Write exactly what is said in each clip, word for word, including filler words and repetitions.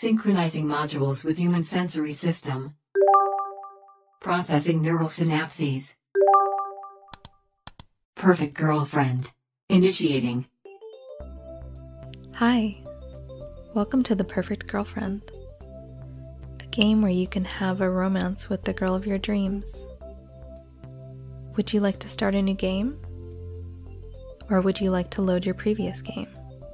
Synchronizing modules with human sensory system. Processing neural synapses. Perfect girlfriend. Initiating. Hi, welcome to The Perfect Girlfriend, a game where you can have a romance with the girl of your dreams. Would you like to start a new game? Or would you like to load your previous game?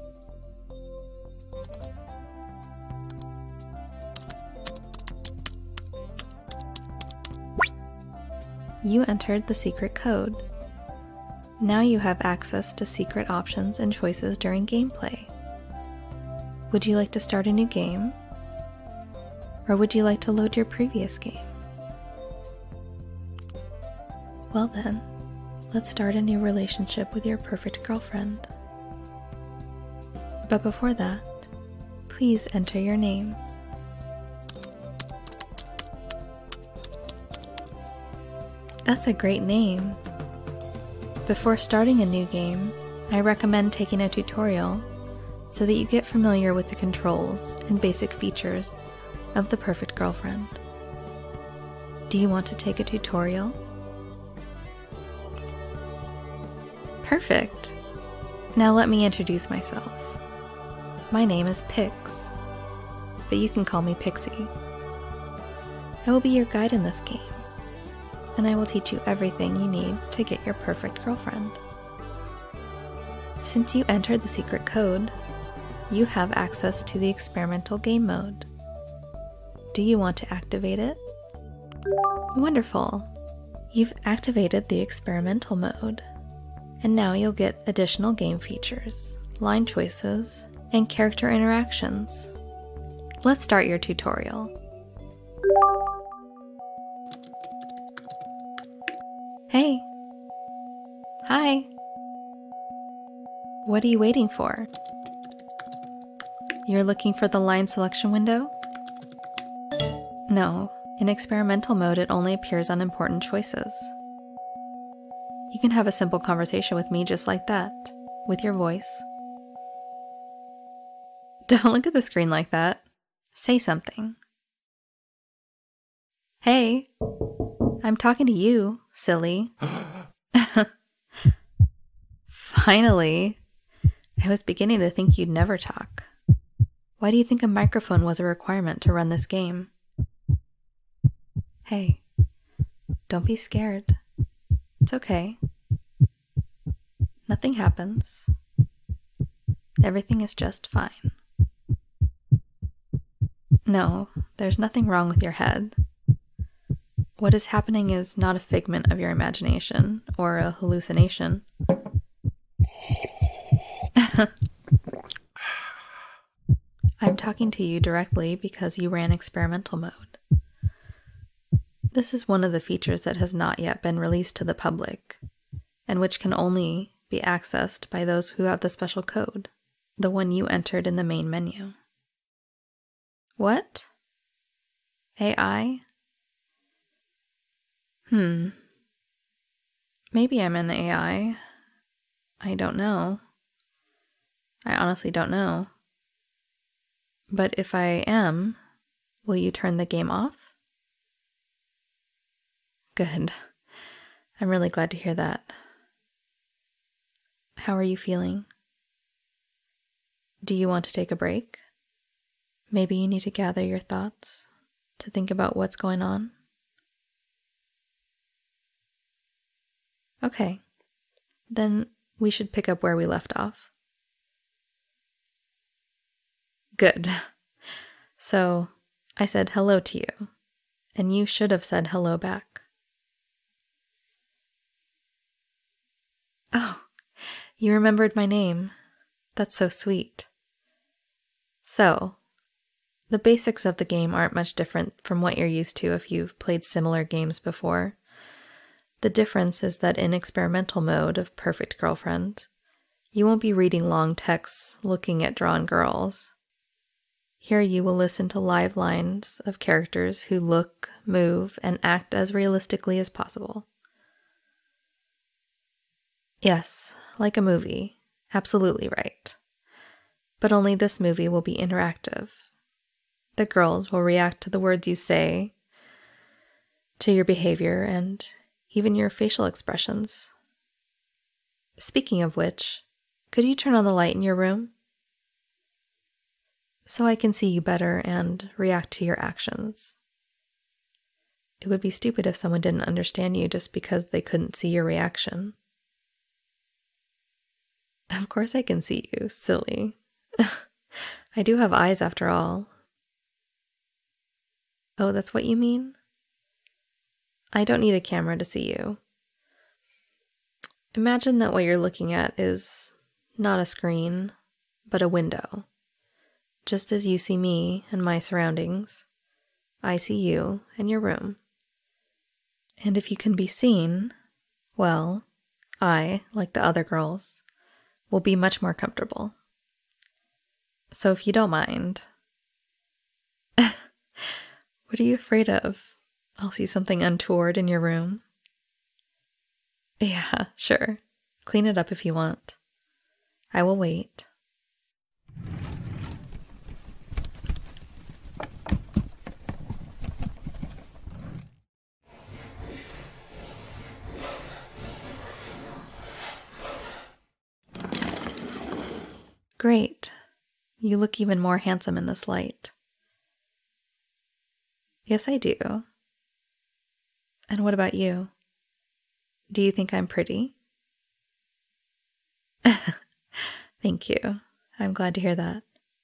You entered the secret code. Now you have access to secret options and choices during gameplay. Would you like to start a new game? Or would you like to load your previous game? Well then, let's start a new relationship with your perfect girlfriend. But before that, please enter your name. That's a great name. Before starting a new game, I recommend taking a tutorial so that you get familiar with the controls and basic features of the perfect girlfriend. Do you want to take a tutorial? Perfect. Now let me introduce myself. My name is Pix, but you can call me Pixie. I will be your guide in this game, and I will teach you everything you need to get your perfect girlfriend. Since you entered the secret code, you have access to the experimental game mode. Do you want to activate it? Wonderful! You've activated the experimental mode, and now you'll get additional game features, line choices, and character interactions. Let's start your tutorial. Hey! Hi! What are you waiting for? You're looking for the line selection window? No, in experimental mode it only appears on important choices. You can have a simple conversation with me just like that, with your voice. Don't look at the screen like that. Say something. Hey, I'm talking to you, silly. Finally, I was beginning to think you'd never talk. Why do you think a microphone was a requirement to run this game? Hey, don't be scared. It's okay. Nothing happens. Everything is just fine. No, there's nothing wrong with your head. What is happening is not a figment of your imagination or a hallucination. I'm talking to you directly because you ran experimental mode. This is one of the features that has not yet been released to the public, and which can only be accessed by those who have the special code, the one you entered in the main menu. What? A I? Hmm. Maybe I'm an A I. I don't know. I honestly don't know. But if I am, will you turn the game off? Good. I'm really glad to hear that. How are you feeling? Do you want to take a break? Maybe you need to gather your thoughts to think about what's going on? Okay, then we should pick up where we left off. Good. So, I said hello to you, and you should have said hello back. Oh, you remembered my name. That's so sweet. So, the basics of the game aren't much different from what you're used to if you've played similar games before. The difference is that in experimental mode of Perfect Girlfriend, you won't be reading long texts looking at drawn girls. Here you will listen to live lines of characters who look, move, and act as realistically as possible. Yes, like a movie. Absolutely right. But only this movie will be interactive. The girls will react to the words you say, to your behavior, and even your facial expressions. Speaking of which, could you turn on the light in your room? So I can see you better and react to your actions. It would be stupid if someone didn't understand you just because they couldn't see your reaction. Of course I can see you, silly. I do have eyes after all. Oh, that's what you mean? I don't need a camera to see you. Imagine that what you're looking at is not a screen, but a window. Just as you see me and my surroundings, I see you and your room. And if you can be seen, well, I, like the other girls, will be much more comfortable. So if you don't mind... What are you afraid of? I'll see something untoward in your room. Yeah, sure. Clean it up if you want. I will wait. Great. You look even more handsome in this light. Yes, I do. And what about you? Do you think I'm pretty? Thank you. I'm glad to hear that.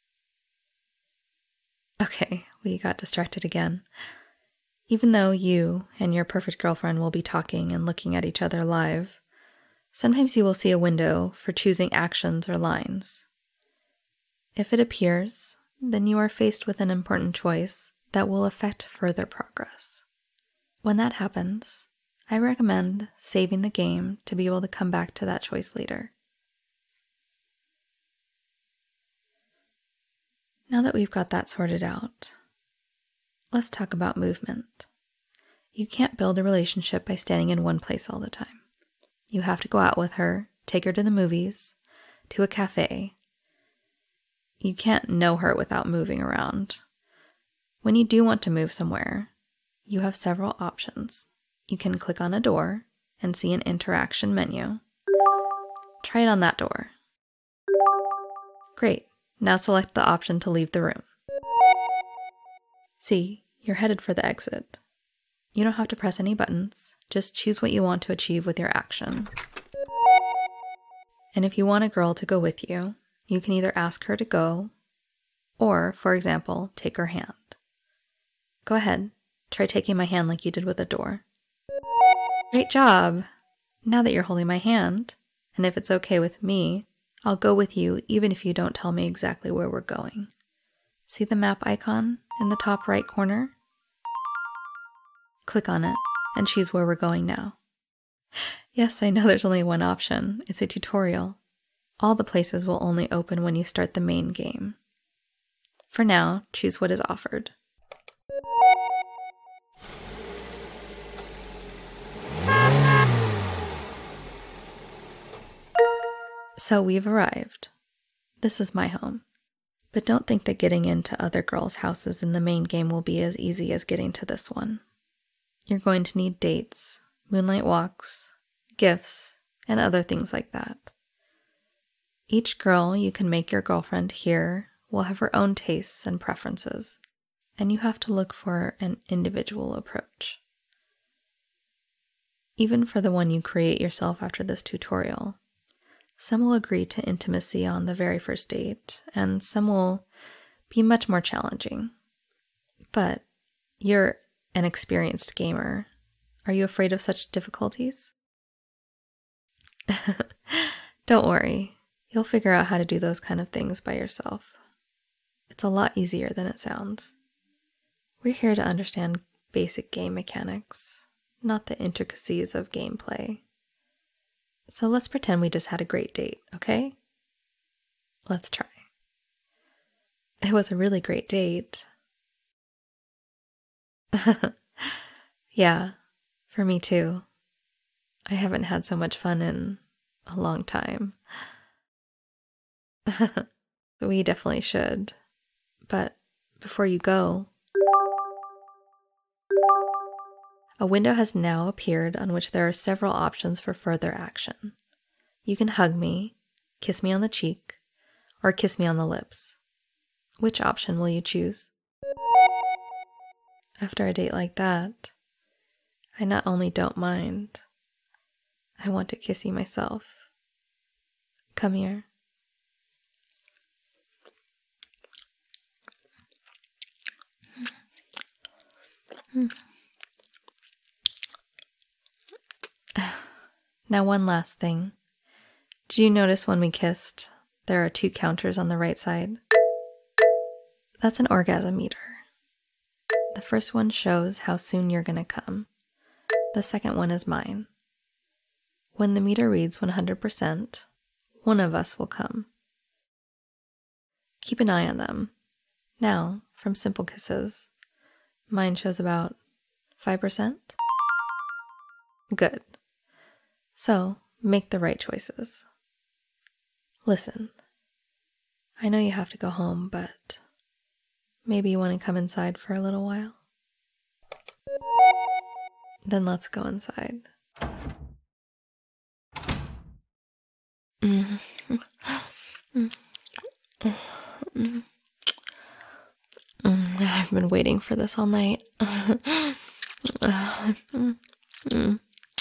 Okay, we got distracted again. Even though you and your perfect girlfriend will be talking and looking at each other live, sometimes you will see a window for choosing actions or lines. If it appears, then you are faced with an important choice that will affect further progress. When that happens, I recommend saving the game to be able to come back to that choice later. Now that we've got that sorted out, let's talk about movement. You can't build a relationship by standing in one place all the time. You have to go out with her, take her to the movies, to a cafe. You can't know her without moving around. When you do want to move somewhere, you have several options. You can click on a door and see an interaction menu. Try it on that door. Great. Now select the option to leave the room. See, you're headed for the exit. You don't have to press any buttons, just choose what you want to achieve with your action. And if you want a girl to go with you, you can either ask her to go, or, for example, take her hand. Go ahead, try taking my hand like you did with the door. Great job! Now that you're holding my hand, and if it's okay with me, I'll go with you even if you don't tell me exactly where we're going. See the map icon in the top right corner? Click on it and choose where we're going now. Yes, I know there's only one option. It's a tutorial. All the places will only open when you start the main game. For now, choose what is offered. So we've arrived. This is my home. But don't think that getting into other girls' houses in the main game will be as easy as getting to this one. You're going to need dates, moonlight walks, gifts, and other things like that. Each girl you can make your girlfriend here will have her own tastes and preferences, and you have to look for an individual approach. Even for the one you create yourself after this tutorial, some will agree to intimacy on the very first date, and some will be much more challenging. But you're an experienced gamer. Are you afraid of such difficulties? Don't worry. You'll figure out how to do those kind of things by yourself. It's a lot easier than it sounds. We're here to understand basic game mechanics, not the intricacies of gameplay. So let's pretend we just had a great date, okay? Let's try. It was a really great date. Yeah, for me too. I haven't had so much fun in a long time. We definitely should. But before you go, a window has now appeared on which there are several options for further action. You can hug me, kiss me on the cheek, or kiss me on the lips. Which option will you choose? After a date like that, I not only don't mind, I want to kiss you myself. Come here. Now, one last thing. Did you notice when we kissed, there are two counters on the right side? That's an orgasm meter. The first one shows how soon you're gonna come. The second one is mine. When the meter reads one hundred percent, one of us will come. Keep an eye on them. Now, from Simple Kisses, mine shows about five percent. Good. So, make the right choices. Listen, I know you have to go home, but maybe you want to come inside for a little while? Then let's go inside. Mm. Mm. Mm. Mm. I've been waiting for this all night. Mm. Mm.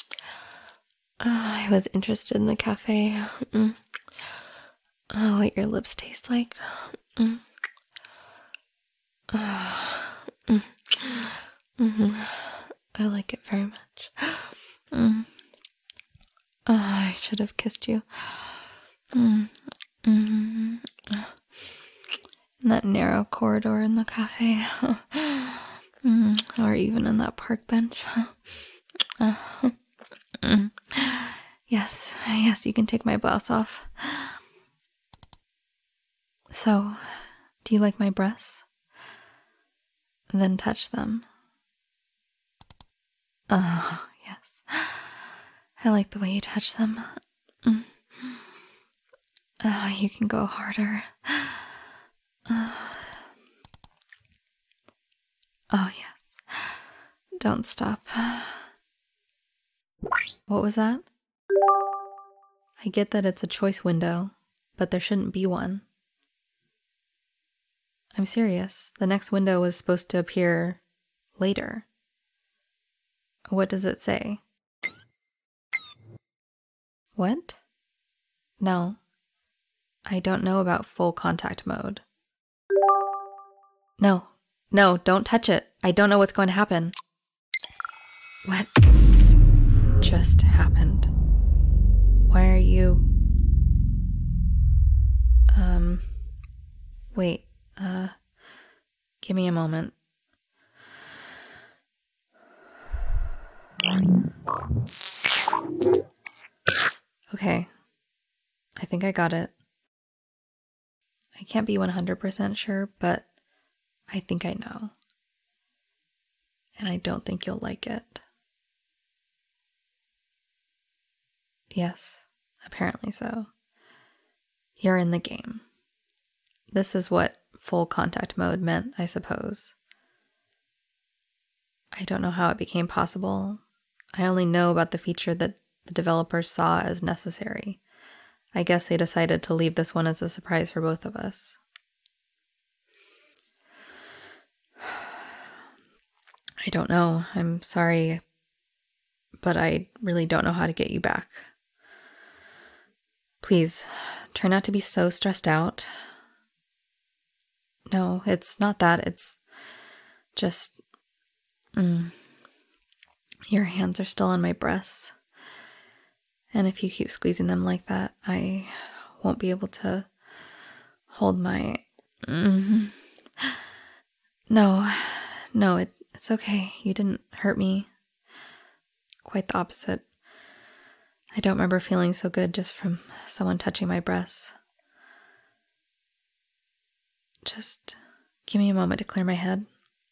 I was interested in the cafe. Mm. Oh, what your lips taste like. Mm. Uh, mm. Mm-hmm. I like it very much. Mm. Oh, I should have kissed you. Mm. Mm-hmm. In that narrow corridor in the cafe. Mm. Or even in that park bench. Uh. Mm. Yes, yes, you can take my blouse off. So, do you like my breasts? Then touch them. Oh, yes. I like the way you touch them. Mm. Oh, you can go harder. Oh. Oh, yes. Don't stop. What was that? I get that it's a choice window, but there shouldn't be one. I'm serious. The next window was supposed to appear later. What does it say? What? No. I don't know about full contact mode. No. No, don't touch it. I don't know what's going to happen. What just happened? Why are you... Um... Wait, uh... give me a moment. Okay. I think I got it. I can't be one hundred percent sure, but I think I know. And I don't think you'll like it. Yes, apparently so. You're in the game. This is what full contact mode meant, I suppose. I don't know how it became possible. I only know about the feature that the developers saw as necessary. I guess they decided to leave this one as a surprise for both of us. I don't know. I'm sorry, but I really don't know how to get you back. Please, try not to be so stressed out. No, it's not that. It's just... Mm, your hands are still on my breasts. And if you keep squeezing them like that, I won't be able to hold my... Mm, no, no, it, it's okay. You didn't hurt me. Quite the opposite. I don't remember feeling so good just from someone touching my breasts. Just give me a moment to clear my head.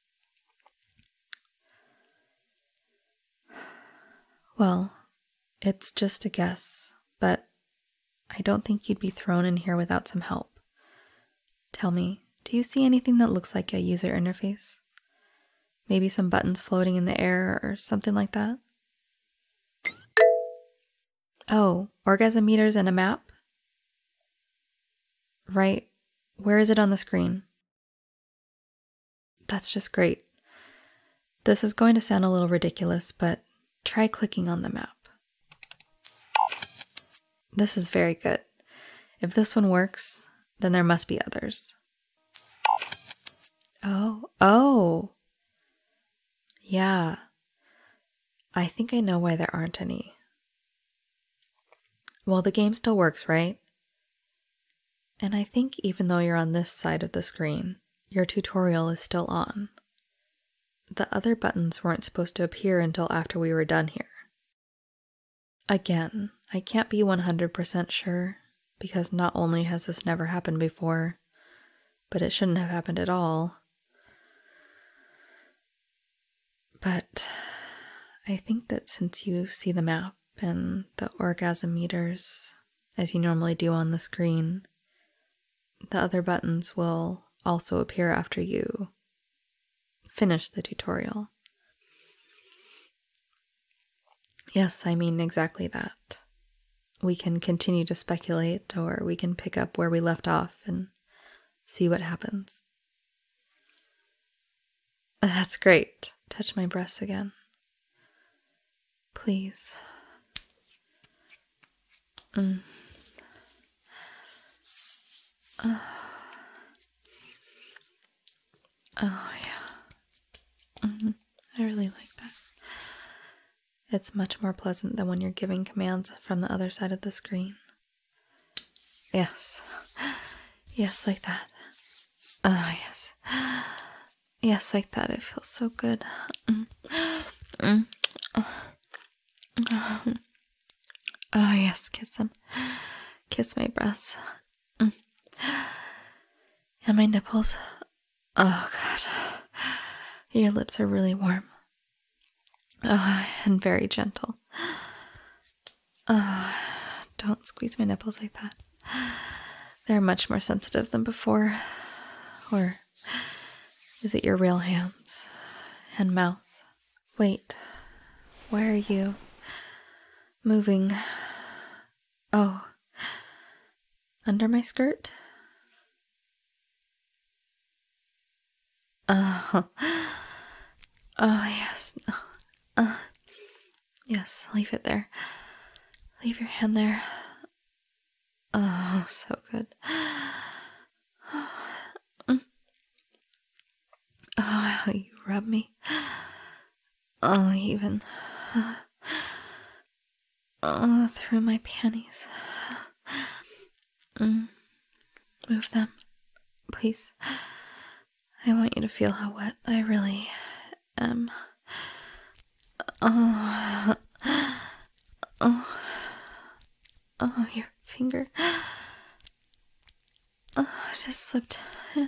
Well, it's just a guess, but I don't think you'd be thrown in here without some help. Tell me, Do you see anything that looks like a user interface? Maybe some buttons floating in the air or something like that? Oh, orgasm meters and a map? Right. Where is it on the screen? That's just great. This is going to sound a little ridiculous, but try clicking on the map. This is very good. If this one works, then there must be others. Oh, oh. Yeah. I think I know why there aren't any. Well, the game still works, right? And I think even though you're on this side of the screen, your tutorial is still on. The other buttons weren't supposed to appear until after we were done here. Again, I can't be one hundred percent sure, because not only has this never happened before, but it shouldn't have happened at all. But I think that since you see the map and the orgasm meters, as you normally do on the screen, the other buttons will also appear after you finish the tutorial. Yes, I mean exactly that. We can continue to speculate, or we can pick up where we left off and see what happens. That's great. Touch my breasts again. Please. Mm. Oh. Oh, yeah. Mm-hmm. I really like that. It's much more pleasant than when you're giving commands from the other side of the screen. Yes. Yes, like that. Oh, yes. Yes, like that. It feels so good. Mm. Mm. Oh. Oh, yes. Kiss them. Kiss my breasts. Mm. And my nipples. Oh, God. Your lips are really warm. Oh, and very gentle. Oh, don't squeeze my nipples like that. They're much more sensitive than before. Or is it your real hands and mouth? Wait, why are you moving? Oh, under my skirt? Oh, oh yes. Uh, yes, leave it there. Leave your hand there. Oh, so good. Oh, how you rub me. Oh, even. Oh, through my panties. Mm. Move them, please. I want you to feel how wet I really am. Oh, oh, oh, your finger. Oh, just slipped in.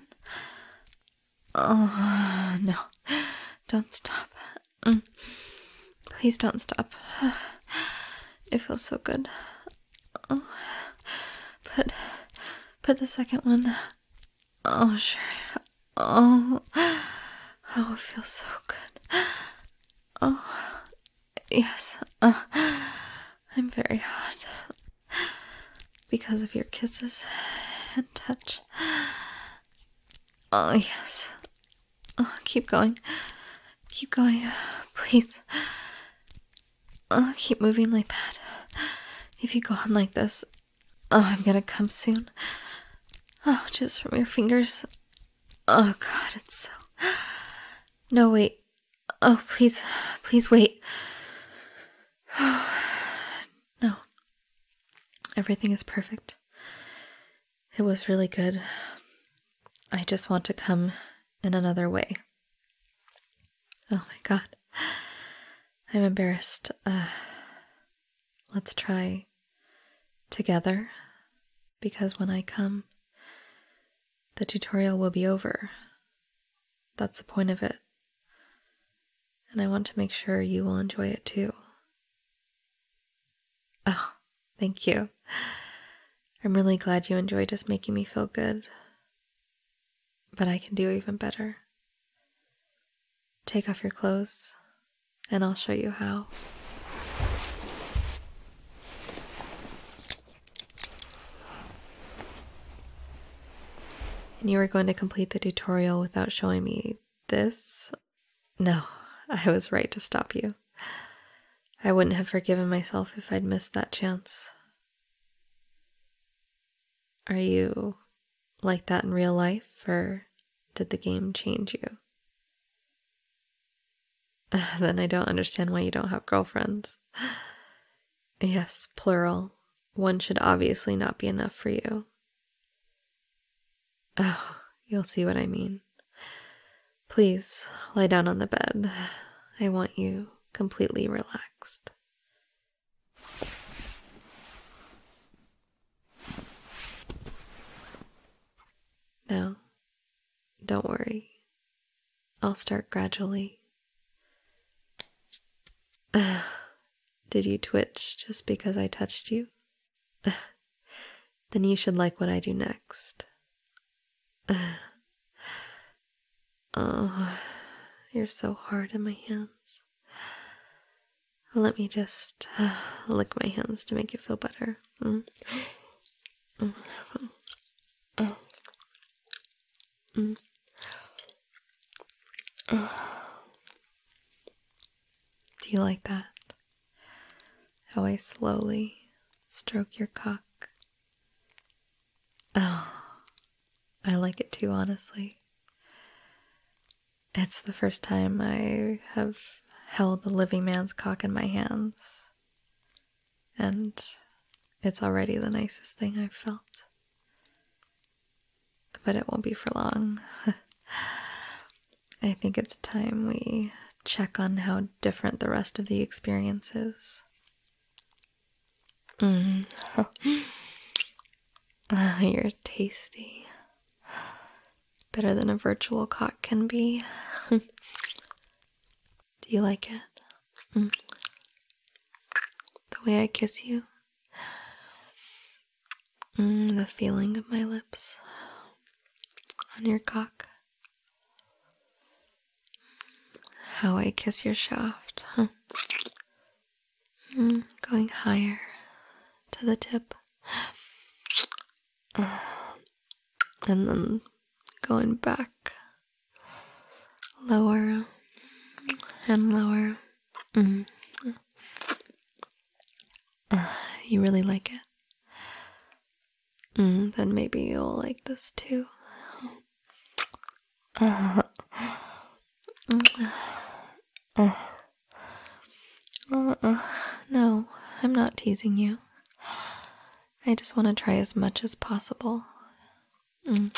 Oh, no. Don't stop. Mm. Please don't stop. It feels so good. Oh. Put, put the second one. Oh, sure. Oh, oh, it feels so good. Oh, yes. Uh, I'm very hot because of your kisses and touch. Oh, yes. Oh, keep going. Keep going, please. Oh, keep moving like that. If you go on like this, oh, I'm gonna come soon. Oh, just from your fingers. Oh, God, it's so... No, wait. Oh, please, please wait. No. Everything is perfect. It was really good. I just want to come in another way. Oh my God. I'm embarrassed. Uh, let's try together, because when I come, the tutorial will be over. That's the point of it. And I want to make sure you will enjoy it too. Oh, thank you. I'm really glad you enjoyed just making me feel good. But I can do even better. Take off your clothes, and I'll show you how. And you were going to complete the tutorial without showing me this? No, I was right to stop you. I wouldn't have forgiven myself if I'd missed that chance. Are you like that in real life, or did the game change you? Then I don't understand why you don't have girlfriends. Yes, plural. One should obviously not be enough for you. Oh, you'll see what I mean. Please, lie down on the bed. I want you completely relaxed. Now, don't worry. I'll start gradually. Uh, did you twitch just because I touched you? Uh, then you should like what I do next. Uh, oh, you're so hard in my hands. Let me just uh, lick my hands to make you feel better. Mm. Mm. Mm. Mm. Mm. Do you like that? How I slowly stroke your cock? Oh, I like it too, honestly. It's the first time I have held the living man's cock in my hands, and it's already the nicest thing I've felt. But it won't be for long. I think it's time we check on how different the rest of the experience is. Mm. Oh, you're tasty. Better than a virtual cock can be. Do you like it? Mm. The way I kiss you? Mm, the feeling of my lips on your cock? How I kiss your shaft, huh? Mm, going higher to the tip. Uh, and then going back. Lower and lower. Mm. Uh, you really like it? Mm, then maybe you'll like this too. Uh, uh, uh, uh, no, I'm not teasing you. I just want to try as much as possible. Mm.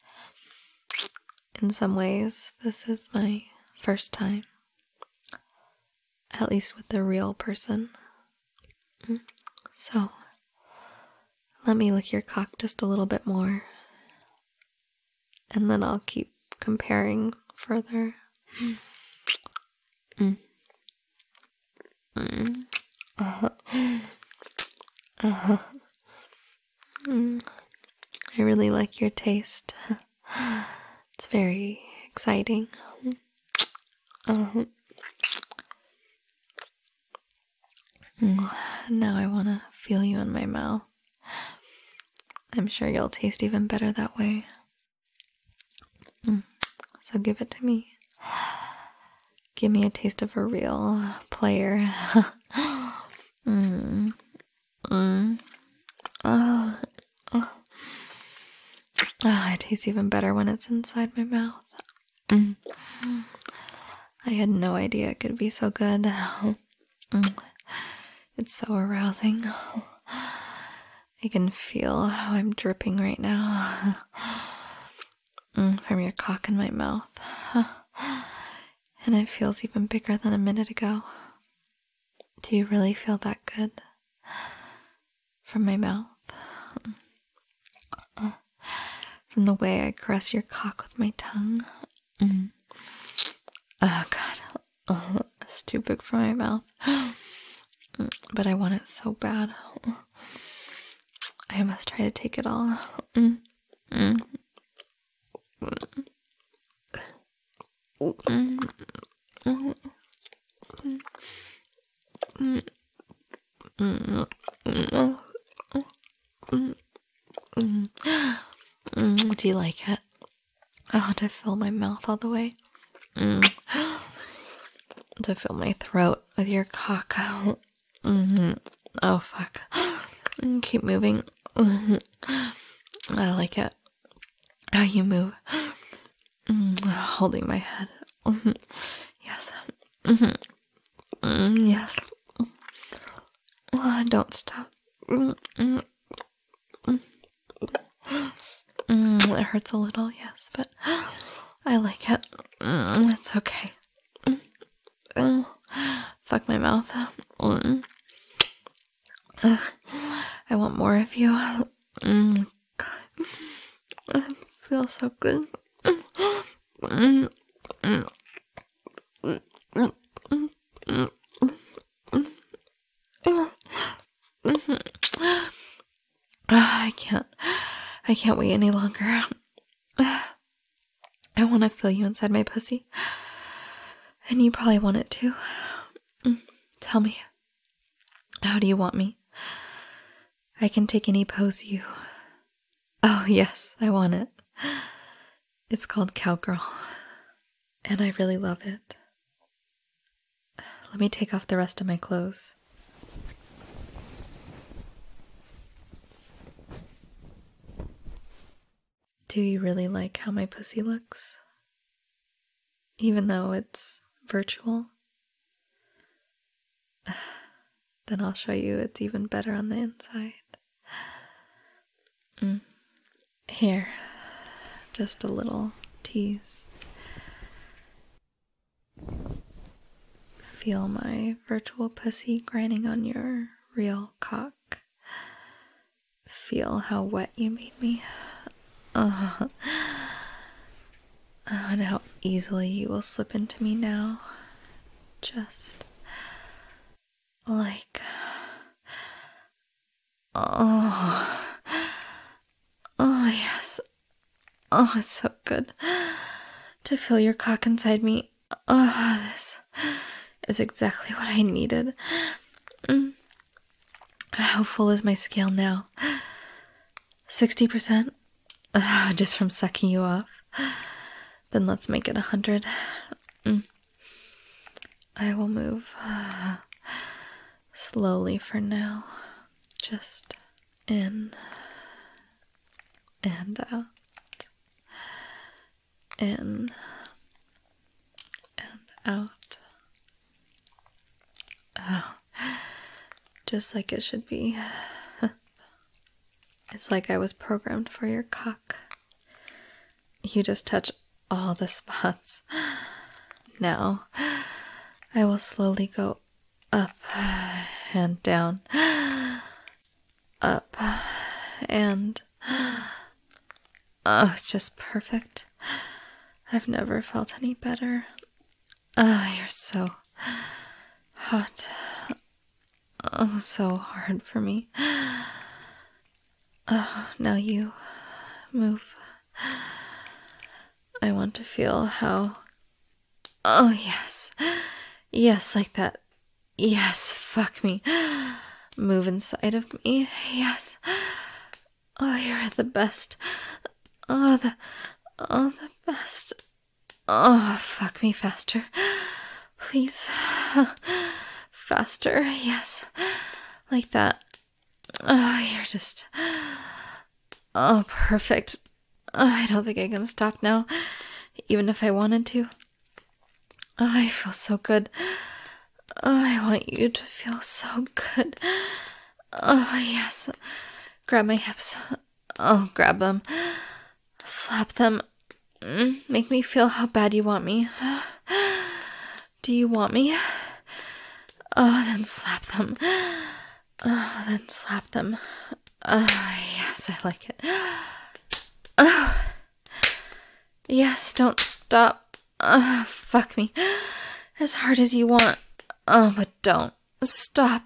In some ways, this is my first time. At least with the real person. Mm. So, let me lick your cock just a little bit more. And then I'll keep comparing further. Mm. Mm. Uh-huh. Uh-huh. Mm. I really like your taste. It's very exciting. Uh-huh. Mm. Now I want to feel you in my mouth. I'm sure you'll taste even better that way. Mm. So give it to me. Give me a taste of a real player. mm. Mm. Oh. Oh. Oh, it tastes even better when it's inside my mouth. Mm. I had no idea it could be so good. Mm. It's so arousing. I can feel how I'm dripping right now. Mm, from your cock in my mouth. And it feels even bigger than a minute ago. Do you really feel that good? From my mouth? From the way I caress your cock with my tongue? Mm. Oh, God. Oh, it's too big for my mouth. But I want it so bad. I must try to take it all. Mm. Mm. Do you like it? Oh, to fill my mouth all the way. Mm. To fill my throat with your cock. Mm-hmm. Oh, fuck. Keep moving. Mm-hmm. I like it. How you move. Mm-hmm. Holding my head. Mm-hmm. Yes. Mm-hmm. Mm-hmm. Yes. Oh, don't stop. Mm-hmm. Mm, it hurts a little, yes, but I like it. Mm, it's okay. Mm, mm, fuck my mouth. Mm, uh, I want more of you. Mm, God. It feels so good. Mm, mm, mm, mm, mm, mm, mm, mm, mm. I can't. I can't wait any longer. I want to feel you inside my pussy. And you probably want it too. Tell me. How do you want me? I can take any pose you... Oh, yes, I want it. It's called Cowgirl. And I really love it. Let me take off the rest of my clothes. Do you really like how my pussy looks? Even though it's virtual? Then I'll show you it's even better on the inside. Mm. Here, just a little tease. Feel my virtual pussy grinding on your real cock. Feel how wet you made me. Uh, and how easily you will slip into me now. Just like... Oh... Oh, yes. Oh, it's so good to feel your cock inside me. Oh, this is exactly what I needed. Mm. How full is my scale now? sixty percent? Uh, just from sucking you off. Then let's make it a hundred. Mm. I will move uh, slowly for now. Just in and out. In and out. Oh, just like it should be. It's like I was programmed for your cock. You just touch all the spots. Now, I will slowly go up and down. Up and... Oh, it's just perfect. I've never felt any better. Ah, oh, you're so hot. Oh, so hard for me. Oh, now you move. I want to feel how... Oh, yes. Yes, like that. Yes, fuck me. Move inside of me. Yes. Oh, you're the best. Oh, the... Oh, the best. Oh, fuck me faster. Please. Faster. Yes. Like that. Oh, you're just... Oh, perfect. Oh, I don't think I can stop now, even if I wanted to. Oh, I feel so good. Oh, I want you to feel so good. Oh, yes. Grab my hips. Oh, grab them. Slap them. Make me feel how bad you want me. Do you want me? Oh, then slap them. Oh, then slap them. Oh, yes, I like it. Oh, yes, don't stop. Oh, fuck me. As hard as you want. Oh, but don't. Stop.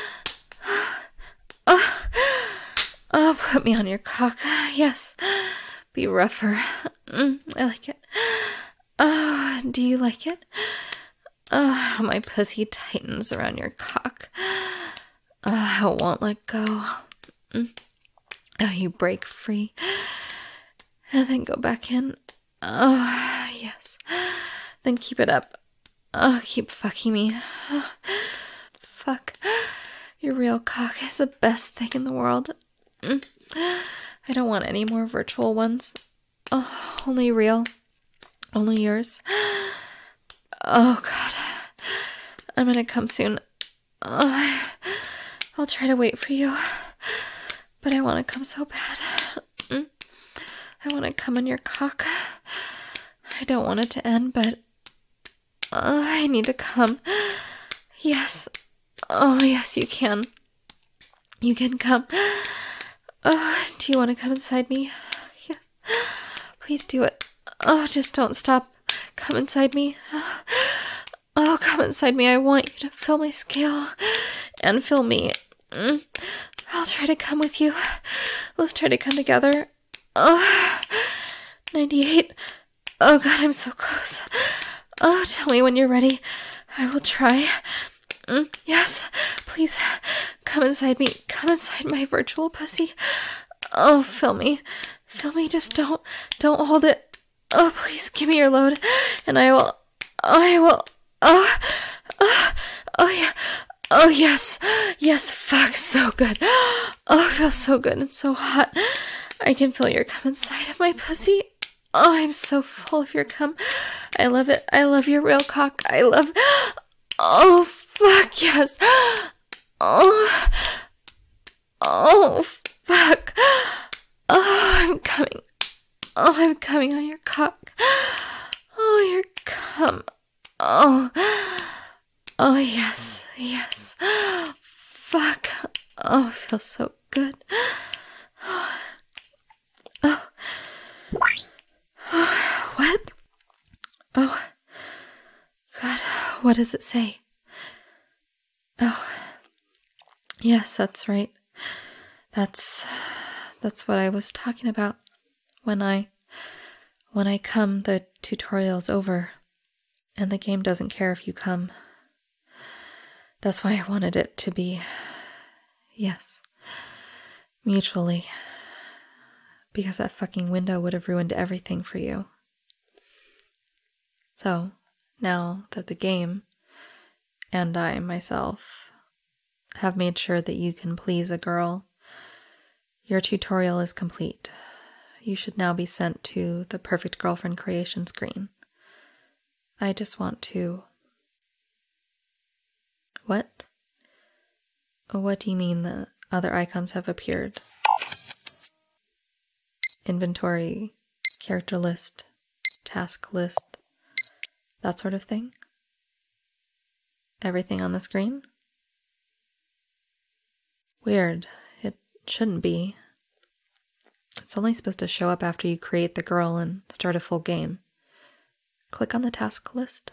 Oh, oh, put me on your cock. Yes. Be rougher. Mm, I like it. Oh, do you like it? Oh, my pussy tightens around your cock. Oh, I won't let go. Oh, you break free. And then go back in. Oh, yes. Then keep it up. Oh, keep fucking me. Oh, fuck. Your real cock is the best thing in the world. I don't want any more virtual ones. Oh, only real. Only yours. Oh, God. I'm gonna come soon. Oh, I'll try to wait for you. But I want to come so bad. I want to come on your cock. I don't want it to end, but uh, I need to come. Yes. Oh, yes, you can. You can come. Oh, do you want to come inside me? Yes. Please do it. Oh, just don't stop. Come inside me. Oh, come inside me. I want you to feel my scale and feel me. I'll try to come with you. Let's try to come together. Oh, ninety-eight. Oh, God, I'm so close. Oh, tell me when you're ready. I will try. Mm, yes, please, come inside me. Come inside my virtual pussy. Oh, feel me. Feel me, just don't, don't hold it. Oh, please, give me your load, and I will, I will, oh, oh, oh, yeah. Oh, yes. Yes, fuck, so good. Oh, it feels so good and so hot. I can feel your cum inside of my pussy. Oh, I'm so full of your cum. I love it. I love your real cock. I love... Oh, fuck, yes. Oh. Oh, fuck. Oh, I'm coming. Oh, I'm coming on your cock. Oh, your cum. Oh. Oh, yes. Yes. Fuck. Oh, it feels so good. Oh. Oh. Oh. What? Oh. God, what does it say? Oh. Yes, that's right. That's that's what I was talking about. When I when I come, the tutorial's over. And the game doesn't care if you come. That's why I wanted it to be, yes, mutually. Because that fucking window would have ruined everything for you. So, now that the game, and I myself, have made sure that you can please a girl, your tutorial is complete. You should now be sent to the Perfect Girlfriend creation screen. I just want to... What? What do you mean the other icons have appeared? Inventory, character list, task list, that sort of thing? Everything on the screen? Weird. It shouldn't be. It's only supposed to show up after you create the girl and start a full game. Click on the task list.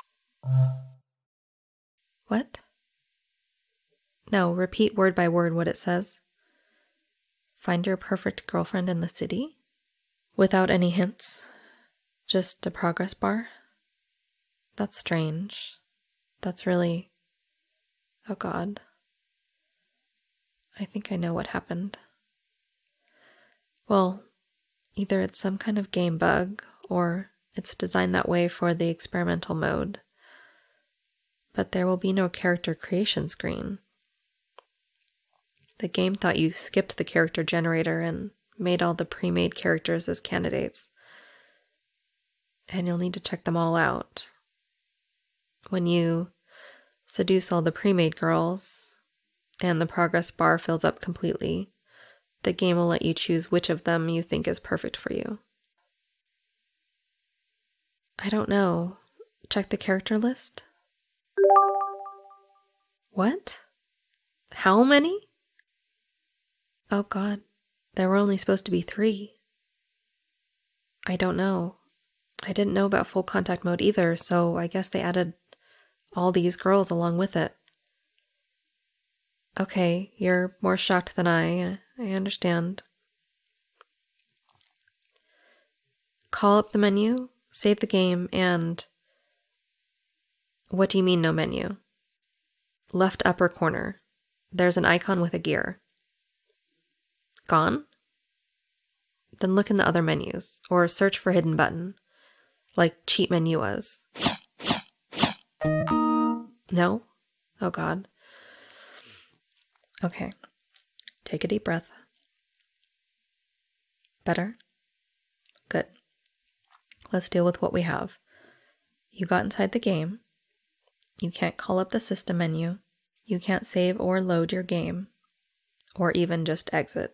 What? No, repeat word by word what it says. Find your perfect girlfriend in the city? Without any hints? Just a progress bar? That's strange. That's really... Oh God. I think I know what happened. Well, either it's some kind of game bug, or it's designed that way for the experimental mode. But there will be no character creation screen. The game thought you skipped the character generator and made all the pre-made characters as candidates. And you'll need to check them all out. When you seduce all the pre-made girls, and the progress bar fills up completely, the game will let you choose which of them you think is perfect for you. I don't know. Check the character list? What? How many? Oh God, there were only supposed to be three. I don't know. I didn't know about full contact mode either, so I guess they added all these girls along with it. Okay, you're more shocked than I. I understand. Call up the menu, Save the game and... What do you mean no menu? Left upper corner. There's an icon with a gear. Gone? Then look in the other menus, or search for hidden button, like cheat menu was. No? Oh God. Okay. Take a deep breath. Better? Good. Let's deal with what we have. You got inside the game. You can't call up the system menu. You can't save or load your game, or even just exit.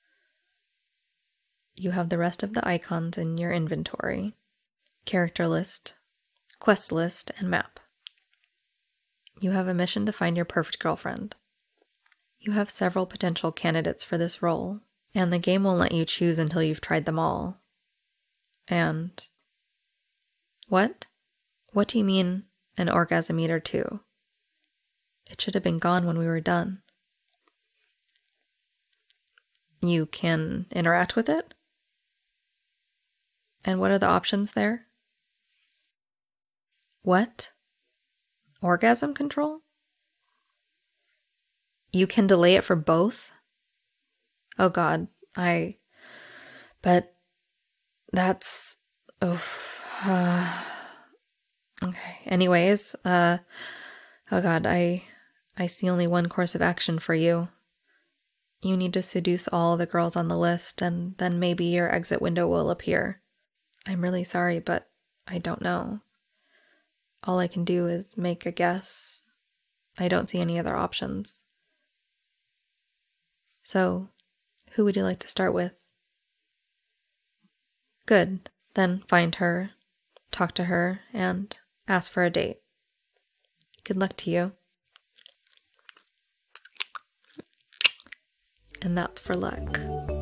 You have the rest of the icons in your inventory: character list, quest list, and map. You have a mission to find your perfect girlfriend. You have several potential candidates for this role, and the game won't let you choose until you've tried them all. And... What? What do you mean, an orgasm meter too? It should have been gone when we were done. You can interact with it? And what are the options there? What? Orgasm control? You can delay it for both? Oh God, I... But that's... Oof. Uh, okay, anyways, uh... Oh God, I... I see only one course of action for you. You need to seduce all the girls on the list, and then maybe your exit window will appear. I'm really sorry, but I don't know. All I can do is make a guess. I don't see any other options. So, who would you like to start with? Good. Then find her, talk to her, and ask for a date. Good luck to you. And that's for luck.